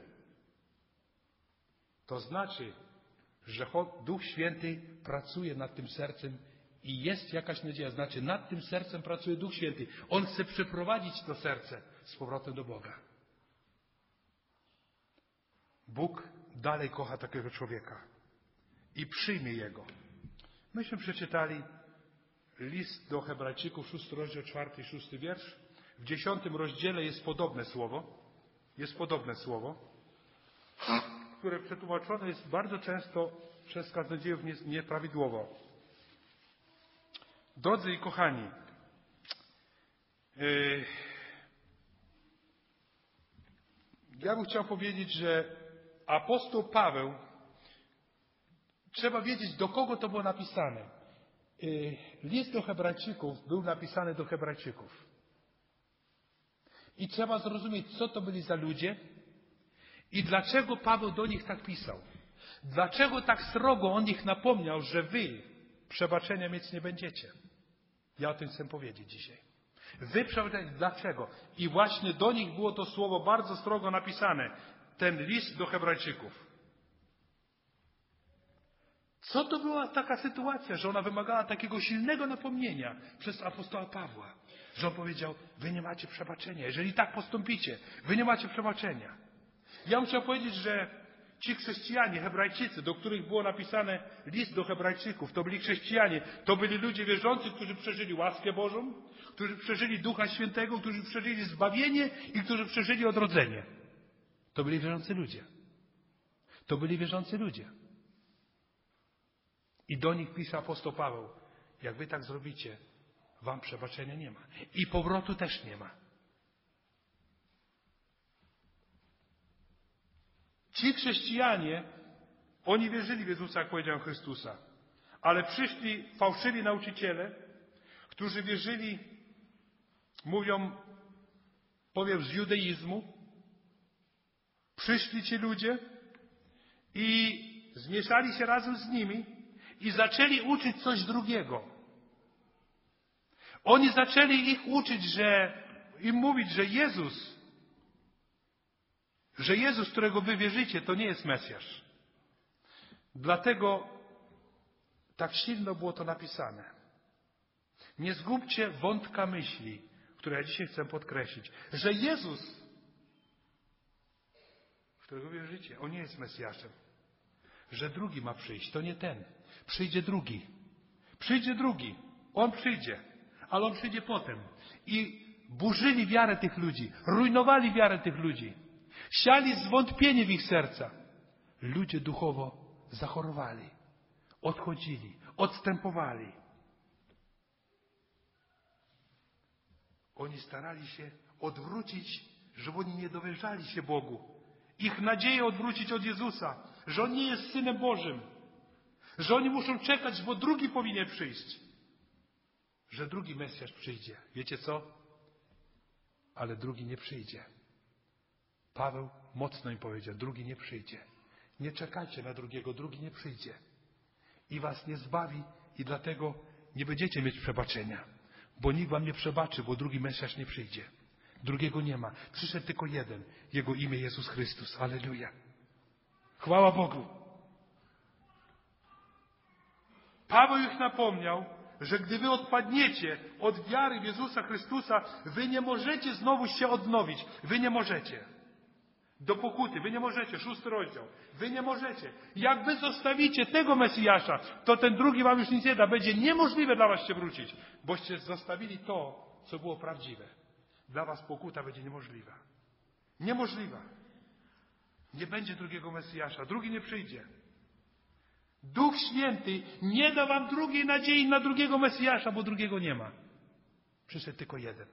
to znaczy, że Duch Święty pracuje nad tym sercem i jest jakaś nadzieja. Znaczy, nad tym sercem pracuje Duch Święty. On chce przyprowadzić to serce z powrotem do Boga. Bóg dalej kocha takiego człowieka i przyjmie jego. Myśmy przeczytali list do Hebrajczyków, 6 rozdział, 4 i 6 wiersz. W 10 rozdziale jest podobne słowo. Jest podobne słowo, które przetłumaczone jest bardzo często przez kaznodziejów nieprawidłowo. Drodzy i kochani, ja bym chciał powiedzieć, że apostoł Paweł, trzeba wiedzieć, do kogo to było napisane. List do Hebrajczyków był napisany do Hebrajczyków. I trzeba zrozumieć, co to byli za ludzie i dlaczego Paweł do nich tak pisał. Dlaczego tak srogo on ich napomniał, że wy przebaczenia mieć nie będziecie. Ja o tym chcę powiedzieć dzisiaj. Wy przebaczenia, dlaczego? I właśnie do nich było to słowo bardzo srogo napisane. Ten list do Hebrajczyków. Co to była taka sytuacja, że ona wymagała takiego silnego napomnienia przez apostoła Pawła? Że on powiedział, wy nie macie przebaczenia. Jeżeli tak postąpicie, wy nie macie przebaczenia. Ja muszę powiedzieć, że ci chrześcijanie, Hebrajczycy, do których było napisane list do Hebrajczyków, to byli chrześcijanie, to byli ludzie wierzący, którzy przeżyli łaskę Bożą, którzy przeżyli Ducha Świętego, którzy przeżyli zbawienie i którzy przeżyli odrodzenie. To byli wierzący ludzie. To byli wierzący ludzie. I do nich pisze apostoł Paweł, jak wy tak zrobicie, wam przebaczenia nie ma. I powrotu też nie ma. Ci chrześcijanie, oni wierzyli w Jezusa, jak powiedział Chrystusa. Ale przyszli fałszywi nauczyciele, którzy wierzyli, powiem z judaizmu. Przyszli ci ludzie i zmieszali się razem z nimi i zaczęli uczyć coś drugiego. Oni zaczęli ich uczyć, im mówić, że Jezus, którego wy wierzycie, to nie jest Mesjasz. Dlatego tak silno było to napisane. Nie zgubcie wątka myśli, które ja dzisiaj chcę podkreślić, że Jezus, w którego wierzycie, on nie jest Mesjaszem. Że drugi ma przyjść, to nie ten. Przyjdzie drugi. Przyjdzie drugi. On przyjdzie. Ale on przyjdzie potem. I burzyli wiarę tych ludzi. Rujnowali wiarę tych ludzi. Siali zwątpienie w ich serca. Ludzie duchowo zachorowali. Odchodzili. Odstępowali. Oni starali się odwrócić, żeby oni nie dowierzali się Bogu. Ich nadzieję odwrócić od Jezusa. Że On nie jest Synem Bożym. Że oni muszą czekać, bo drugi powinien przyjść. Że drugi Mesjasz przyjdzie. Wiecie co? Ale drugi nie przyjdzie. Paweł mocno im powiedział, drugi nie przyjdzie. Nie czekajcie na drugiego, drugi nie przyjdzie. I was nie zbawi i dlatego nie będziecie mieć przebaczenia. Bo nikt wam nie przebaczy, bo drugi Mesjasz nie przyjdzie. Drugiego nie ma. Przyszedł tylko jeden. Jego imię Jezus Chrystus. Halleluja. Chwała Bogu. Paweł ich napomniał, że gdy wy odpadniecie od wiary w Jezusa Chrystusa, wy nie możecie znowu się odnowić. Wy nie możecie. Do pokuty. Wy nie możecie. 6 rozdział. Wy nie możecie. Jak wy zostawicie tego Mesjasza, to ten drugi wam już nic nie da. Będzie niemożliwe dla was się wrócić. Boście zostawili to, co było prawdziwe. Dla was pokuta będzie niemożliwa. Niemożliwa. Nie będzie drugiego Mesjasza. Drugi nie przyjdzie. Duch Święty nie da wam drugiej nadziei na drugiego Mesjasza, bo drugiego nie ma. Przyszedł tylko jeden.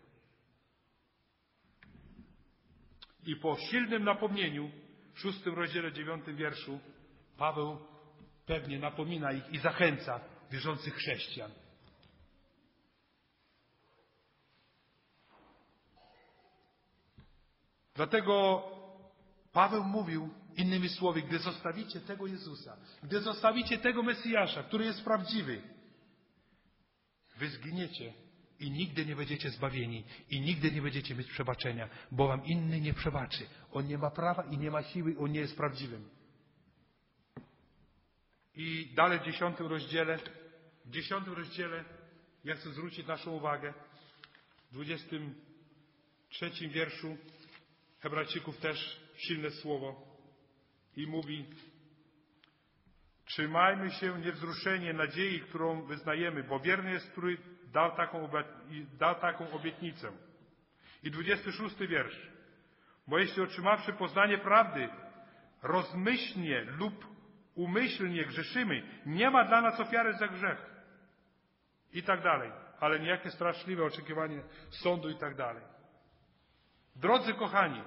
I po silnym napomnieniu, w 6 rozdziale 9 wierszu, Paweł pewnie napomina ich i zachęca wierzących chrześcijan. Dlatego Paweł mówił innymi słowy, gdy zostawicie tego Jezusa, gdy zostawicie tego Mesjasza, który jest prawdziwy, wy zginiecie i nigdy nie będziecie zbawieni i nigdy nie będziecie mieć przebaczenia, bo wam inny nie przebaczy. On nie ma prawa i nie ma siły, on nie jest prawdziwym. I dalej w 10 rozdziale ja chcę zwrócić naszą uwagę, w 23 wierszu Hebrajczyków też silne słowo i mówi: trzymajmy się niewzruszenie nadziei, którą wyznajemy, bo wierny jest, który dał taką obietnicę. I 26 wiersz. Bo jeśli otrzymawszy poznanie prawdy, rozmyślnie lub umyślnie grzeszymy, nie ma dla nas ofiary za grzech. I tak dalej. Ale niejakie straszliwe oczekiwanie sądu i tak dalej. Drodzy kochani,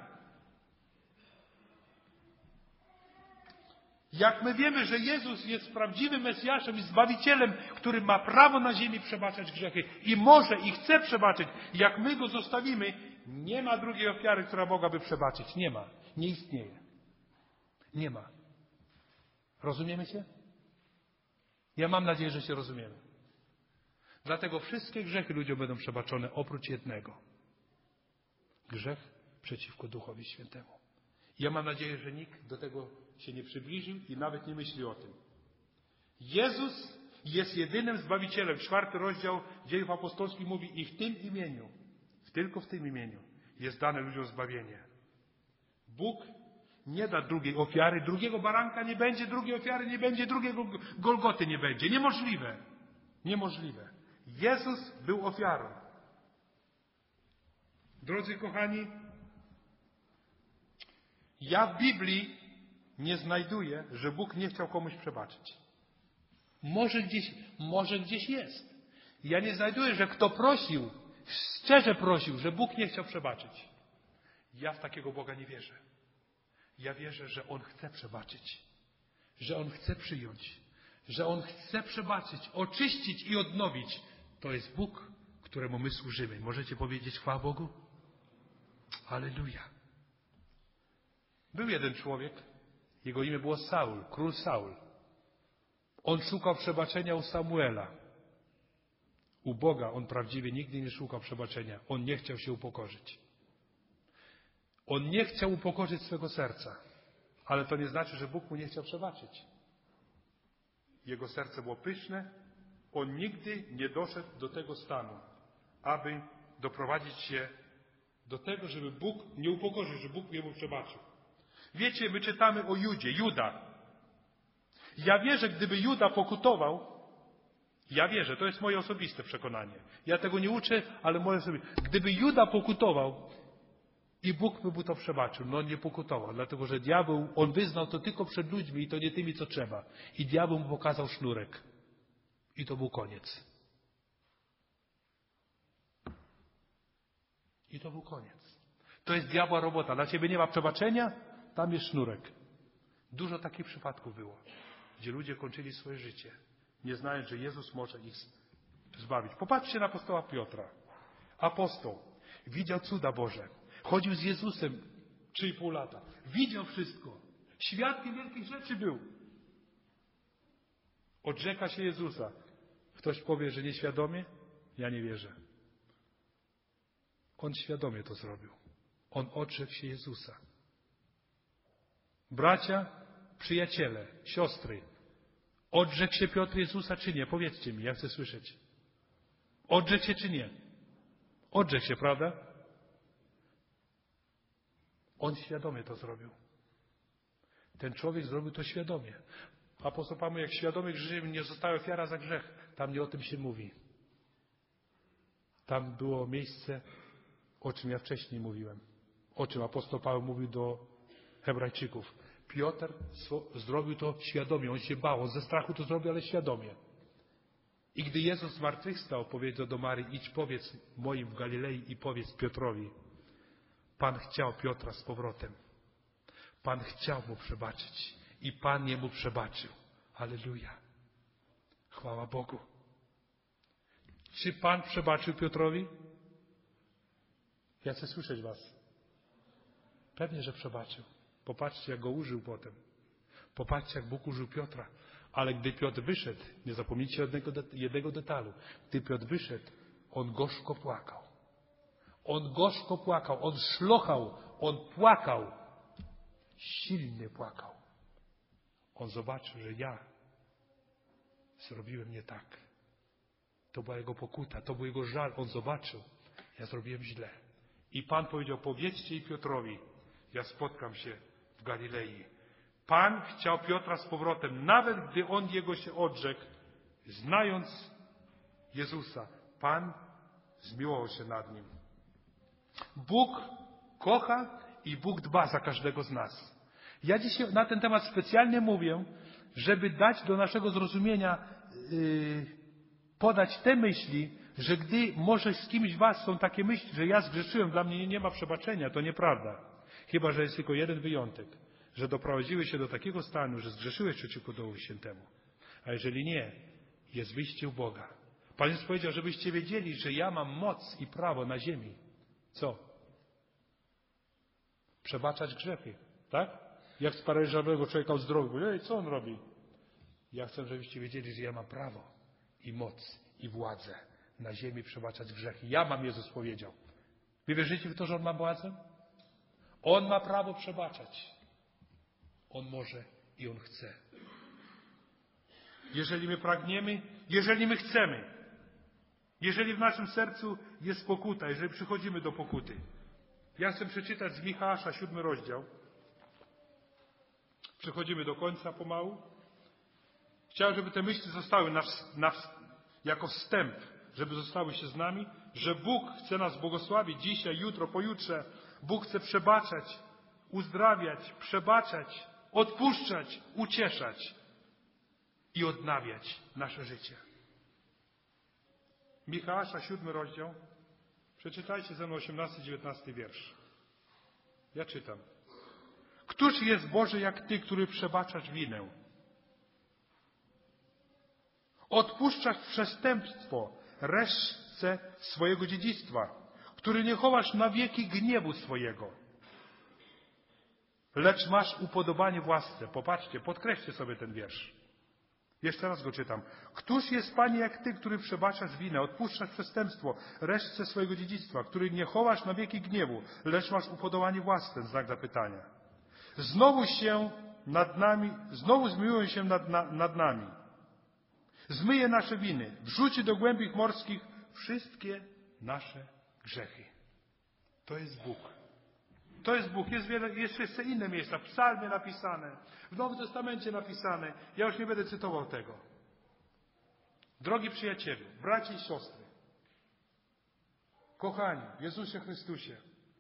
jak my wiemy, że Jezus jest prawdziwym Mesjaszem i Zbawicielem, który ma prawo na ziemi przebaczać grzechy i może i chce przebaczyć, jak my Go zostawimy, nie ma drugiej ofiary, która mogłaby przebaczyć. Nie ma. Nie istnieje. Nie ma. Rozumiemy się? Ja mam nadzieję, że się rozumiemy. Dlatego wszystkie grzechy ludziom będą przebaczone oprócz jednego. Grzech przeciwko Duchowi Świętemu. Ja mam nadzieję, że nikt do tego się nie przybliżył i nawet nie myśli o tym. Jezus jest jedynym Zbawicielem. 4 rozdział Dziejów Apostolskich mówi: i w tym imieniu, tylko w tym imieniu jest dane ludziom zbawienie. Bóg nie da drugiej ofiary, drugiego baranka nie będzie, drugiej ofiary nie będzie, drugiego Golgoty nie będzie. Niemożliwe. Niemożliwe. Jezus był ofiarą. Drodzy kochani, ja w Biblii nie znajduję, że Bóg nie chciał komuś przebaczyć. Może gdzieś jest. Ja nie znajduję, że kto prosił, szczerze prosił, że Bóg nie chciał przebaczyć. Ja w takiego Boga nie wierzę. Ja wierzę, że On chce przebaczyć. Że On chce przyjąć. Że On chce przebaczyć, oczyścić i odnowić. To jest Bóg, któremu my służymy. Możecie powiedzieć chwała Bogu? Alleluja. Był jeden człowiek, jego imię było Saul, król Saul. On szukał przebaczenia u Samuela. U Boga on prawdziwie nigdy nie szukał przebaczenia. On nie chciał się upokorzyć. On nie chciał upokorzyć swego serca. Ale to nie znaczy, że Bóg mu nie chciał przebaczyć. Jego serce było pyszne. On nigdy nie doszedł do tego stanu, aby doprowadzić się do tego, żeby Bóg nie upokorzył, że Bóg jemu przebaczył. Wiecie, my czytamy o Judzie, Juda. Ja wierzę, gdyby Juda pokutował, ja wierzę, to jest moje osobiste przekonanie. Ja tego nie uczę, ale moje osobiste. Gdyby Juda pokutował i Bóg by mu to przebaczył, no on nie pokutował, dlatego że diabeł, on wyznał to tylko przed ludźmi i to nie tymi, co trzeba. I diabeł mu pokazał sznurek. I to był koniec. I to był koniec. To jest diabła robota. Dla ciebie nie ma przebaczenia? Tam jest sznurek. Dużo takich przypadków było, gdzie ludzie kończyli swoje życie, nie znając, że Jezus może ich zbawić. Popatrzcie na apostoła Piotra. Apostoł widział cuda Boże. Chodził z Jezusem 3,5 lata. Widział wszystko. Świadkiem wielkich rzeczy był. Odrzeka się Jezusa. Ktoś powie, że nieświadomie? Ja nie wierzę. On świadomie to zrobił. On odrzekł się Jezusa. Bracia, przyjaciele, siostry, odrzekł się Piotr Jezusa czy nie? Powiedzcie mi, ja chcę słyszeć. Odrzekł się czy nie? Odrzekł się, prawda? On świadomie to zrobił. Ten człowiek zrobił to świadomie. Apostoł Paweł, jak świadomie grzeszymy, nie została ofiara za grzech. Tam nie o tym się mówi. Tam było miejsce, o czym ja wcześniej mówiłem. O czym apostoł Paweł mówił do Hebrajczyków. Piotr zrobił to świadomie. On się bał. On ze strachu to zrobił, ale świadomie. I gdy Jezus zmartwychwstał, powiedział do Maryi, idź powiedz moim w Galilei i powiedz Piotrowi. Pan chciał Piotra z powrotem. Pan chciał mu przebaczyć. I Pan jemu przebaczył. Halleluja. Chwała Bogu. Czy Pan przebaczył Piotrowi? Ja chcę słyszeć was. Pewnie, że przebaczył. Popatrzcie, jak go użył potem. Popatrzcie, jak Bóg użył Piotra. Ale gdy Piotr wyszedł, nie zapomnijcie jednego detalu. Gdy Piotr wyszedł, on gorzko płakał. On gorzko płakał, on szlochał, on płakał. Silnie płakał. On zobaczył, że ja zrobiłem nie tak. To była jego pokuta, to był jego żal. On zobaczył, ja zrobiłem źle. I Pan powiedział, powiedzcie i Piotrowi, ja spotkam się w Galilei. Pan chciał Piotra z powrotem, nawet gdy on jego się odrzekł, znając Jezusa. Pan zmiłował się nad nim. Bóg kocha i Bóg dba za każdego z nas. Ja dzisiaj na ten temat specjalnie mówię, żeby dać do naszego zrozumienia, podać te myśli, że gdy może z kimś z was są takie myśli, że ja zgrzeszyłem, dla mnie nie ma przebaczenia, to nieprawda. Chyba że jest tylko jeden wyjątek, że doprowadziłeś się do takiego stanu, że zgrzeszyłeś przeciwko Duchowi Świętemu. A jeżeli nie, jest wyjście u Boga. Pan Jezus powiedział, żebyście wiedzieli, że ja mam moc i prawo na ziemi. Co? Przebaczać grzechy. Tak? Jak sparaliżowanego człowieka uzdrowił. Ej, co on robi? Ja chcę, żebyście wiedzieli, że ja mam prawo i moc i władzę na ziemi przebaczać grzechy. Ja mam, Jezus powiedział. Wy wierzycie w to, że On ma władzę? On ma prawo przebaczać. On może i On chce. Jeżeli my pragniemy, jeżeli my chcemy, jeżeli w naszym sercu jest pokuta, jeżeli przychodzimy do pokuty. Ja chcę przeczytać z Michała, 7 rozdział. Przechodzimy do końca pomału. Chciałem, żeby te myśli zostały jako wstęp, żeby zostały się z nami, że Bóg chce nas błogosławić dzisiaj, jutro, pojutrze. Bóg chce przebaczać, uzdrawiać, przebaczać, odpuszczać, ucieszać i odnawiać nasze życie. Michała, 7 rozdział. Przeczytajcie ze mną 18-19 wiersz. Ja czytam. Któż jest Boży jak Ty, który przebaczasz winę? Odpuszczasz przestępstwo resztce swojego dziedzictwa, który nie chowasz na wieki gniewu swojego. Lecz masz upodobanie własne. Popatrzcie, podkreślcie sobie ten wiersz. Jeszcze raz go czytam. Któż jest, Panie, jak Ty, który przebaczasz winę, odpuszczasz przestępstwo resztce swojego dziedzictwa, który nie chowasz na wieki gniewu, lecz masz upodobanie własne, znak zapytania. Znowu zmiłują się nad nami. Zmyje nasze winy, wrzuci do głębi morskich wszystkie nasze grzechy. To jest Bóg. To jest Bóg. Jest jeszcze inne miejsca. W Psalmie napisane, w Nowym Testamencie napisane. Ja już nie będę cytował tego. Drogi przyjacielu, bracia i siostry, kochani w Jezusie Chrystusie,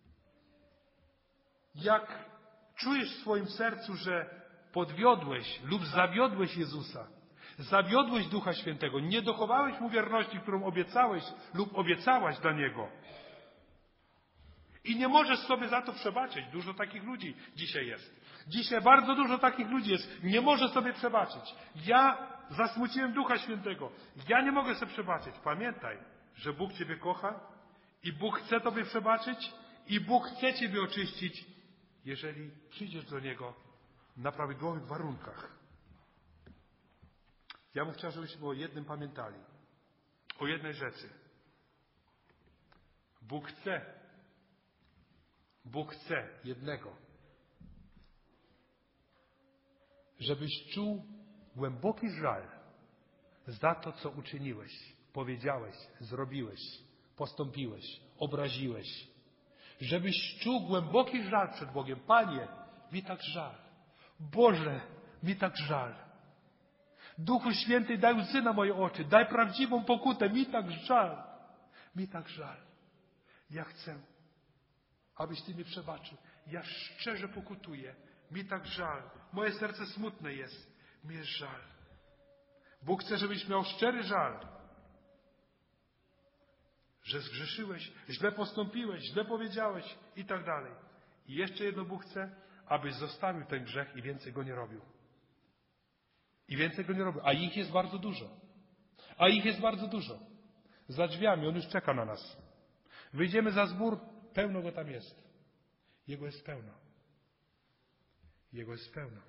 jak czujesz w swoim sercu, że podwiodłeś lub zawiodłeś Jezusa, zawiodłeś Ducha Świętego, nie dochowałeś Mu wierności, którą obiecałeś lub obiecałaś dla Niego i nie możesz sobie za to przebaczyć. Dużo takich ludzi dzisiaj jest. Dzisiaj bardzo dużo takich ludzi jest. Nie może sobie przebaczyć. Ja zasmuciłem Ducha Świętego. Ja nie mogę sobie przebaczyć. Pamiętaj, że Bóg Ciebie kocha i Bóg chce Tobie przebaczyć i Bóg chce Ciebie oczyścić, jeżeli przyjdziesz do Niego na prawidłowych warunkach. Ja bym chciał, żebyśmy o jednym pamiętali. O jednej rzeczy. Bóg chce jednego. Żebyś czuł głęboki żal za to, co uczyniłeś, powiedziałeś, zrobiłeś, postąpiłeś, obraziłeś. Żebyś czuł głęboki żal przed Bogiem. Panie, mi tak żal. Boże, mi tak żal. Duchu Święty, daj łzy na moje oczy. Daj prawdziwą pokutę. Mi tak żal. Mi tak żal. Ja chcę, abyś Ty mi przebaczył. Ja szczerze pokutuję. mi tak żal. Moje serce smutne jest. Mi jest żal. Bóg chce, żebyś miał szczery żal. Że zgrzeszyłeś, źle postąpiłeś, źle powiedziałeś i tak dalej. I jeszcze jedno Bóg chce, abyś zostawił ten grzech i więcej go nie robił. I więcej go nie robił. A ich jest bardzo dużo. A ich jest bardzo dużo. Za drzwiami, on już czeka na nas. Wyjdziemy za zbór, pełno go tam jest. Jego jest pełno. Jego jest pełno.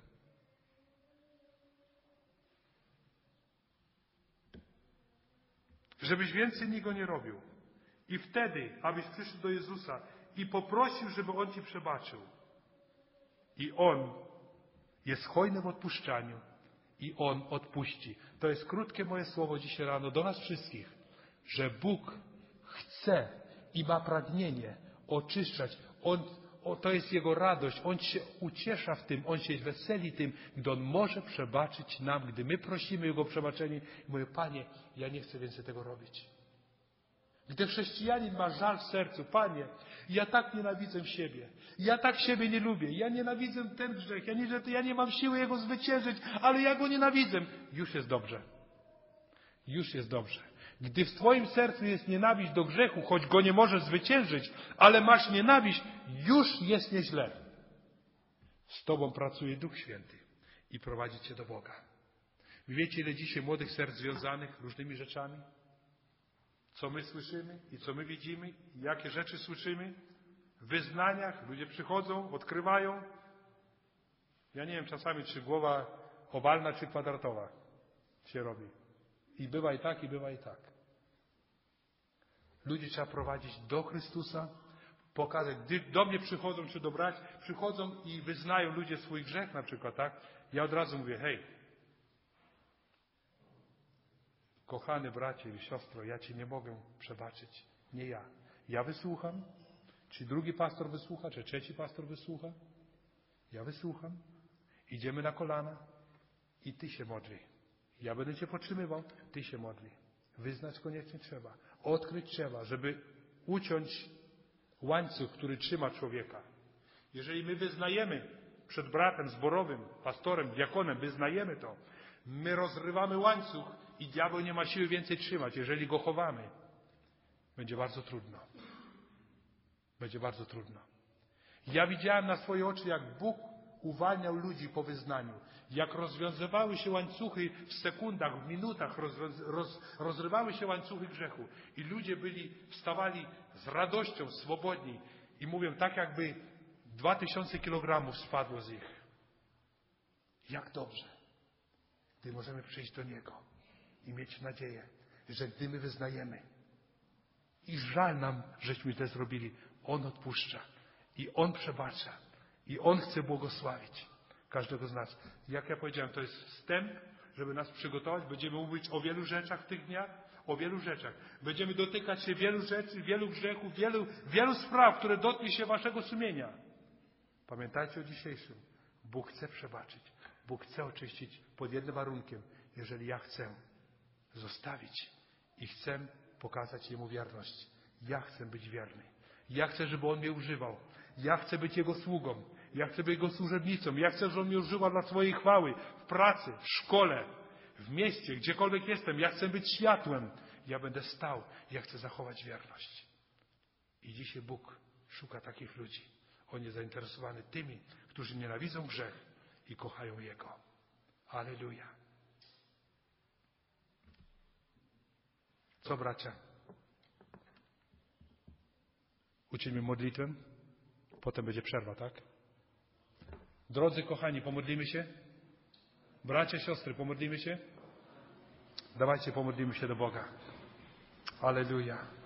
Żebyś więcej niego nie robił. I wtedy, abyś przyszedł do Jezusa i poprosił, żeby On ci przebaczył. I On jest hojny w odpuszczaniu. I On odpuści. To jest krótkie moje słowo dzisiaj rano do nas wszystkich, że Bóg chce i ma pragnienie oczyszczać. To jest Jego radość. On się uciesza w tym, On się weseli tym, gdy On może przebaczyć nam, gdy my prosimy Jego przebaczenie i mówię, Panie, ja nie chcę więcej tego robić. Gdy chrześcijanin ma żal w sercu, Panie, ja tak nienawidzę siebie, ja tak siebie nie lubię, ja nienawidzę ten grzech, ja nie mam siły jego zwyciężyć, ale ja go nienawidzę. Już jest dobrze. Już jest dobrze. Gdy w Twoim sercu jest nienawiść do grzechu, choć go nie możesz zwyciężyć, ale masz nienawiść, już jest nieźle. Z Tobą pracuje Duch Święty i prowadzi Cię do Boga. Wiecie, ile dzisiaj młodych serc związanych różnymi rzeczami? Co my słyszymy i co my widzimy, jakie rzeczy słyszymy. W wyznaniach ludzie przychodzą, odkrywają. Ja nie wiem czasami, czy głowa owalna, czy kwadratowa się robi. I bywa i tak, i bywa i tak. Ludzi trzeba prowadzić do Chrystusa, pokazać. Gdy do mnie przychodzą, czy do braci, przychodzą i wyznają ludzie swój grzech na przykład, tak? Ja od razu mówię, hej, kochany bracie i siostro, ja Ci nie mogę przebaczyć. Nie ja. Ja wysłucham. Czy drugi pastor wysłucha, czy trzeci pastor wysłucha? Ja wysłucham. Idziemy na kolana i Ty się modli. Ja będę Cię podtrzymywał, Ty się modli. Wyznać koniecznie trzeba. Odkryć trzeba, żeby uciąć łańcuch, który trzyma człowieka. Jeżeli my wyznajemy przed bratem zborowym, pastorem, diakonem, wyznajemy to, my rozrywamy łańcuch i diabeł nie ma siły więcej trzymać. Jeżeli go chowamy, będzie bardzo trudno. Będzie bardzo trudno. Ja widziałem na swoje oczy, jak Bóg uwalniał ludzi po wyznaniu. Jak rozwiązywały się łańcuchy w sekundach, w minutach, rozrywały się łańcuchy grzechu. I ludzie wstawali z radością, swobodni. I mówią, tak jakby 2000 kilogramów spadło z ich. Jak dobrze, gdy możemy przyjść do Niego i mieć nadzieję, że gdy my wyznajemy i żal nam, żeśmy to zrobili, On odpuszcza i On przebacza i On chce błogosławić każdego z nas. Jak ja powiedziałem, to jest wstęp, żeby nas przygotować. Będziemy mówić o wielu rzeczach w tych dniach, o wielu rzeczach. Będziemy dotykać się wielu rzeczy, wielu grzechów, wielu spraw, które dotknie się waszego sumienia. Pamiętajcie o dzisiejszym. Bóg chce przebaczyć. Bóg chce oczyścić pod jednym warunkiem. Jeżeli ja chcę zostawić i chcę pokazać Jemu wierność. Ja chcę być wierny. Ja chcę, żeby On mnie używał. Ja chcę być Jego sługą. Ja chcę być Jego służebnicą. Ja chcę, żeby On mnie używał dla swojej chwały. W pracy, w szkole, w mieście, gdziekolwiek jestem. Ja chcę być światłem. Ja będę stał. Ja chcę zachować wierność. I dzisiaj Bóg szuka takich ludzi. On jest zainteresowany tymi, którzy nienawidzą grzech i kochają Jego. Alleluja. Co, bracia? Uczymy modlitwę? Potem będzie przerwa, tak? Drodzy kochani, pomodlimy się? Bracia, siostry, pomodlimy się? Dawajcie, pomodlimy się do Boga. Alleluja.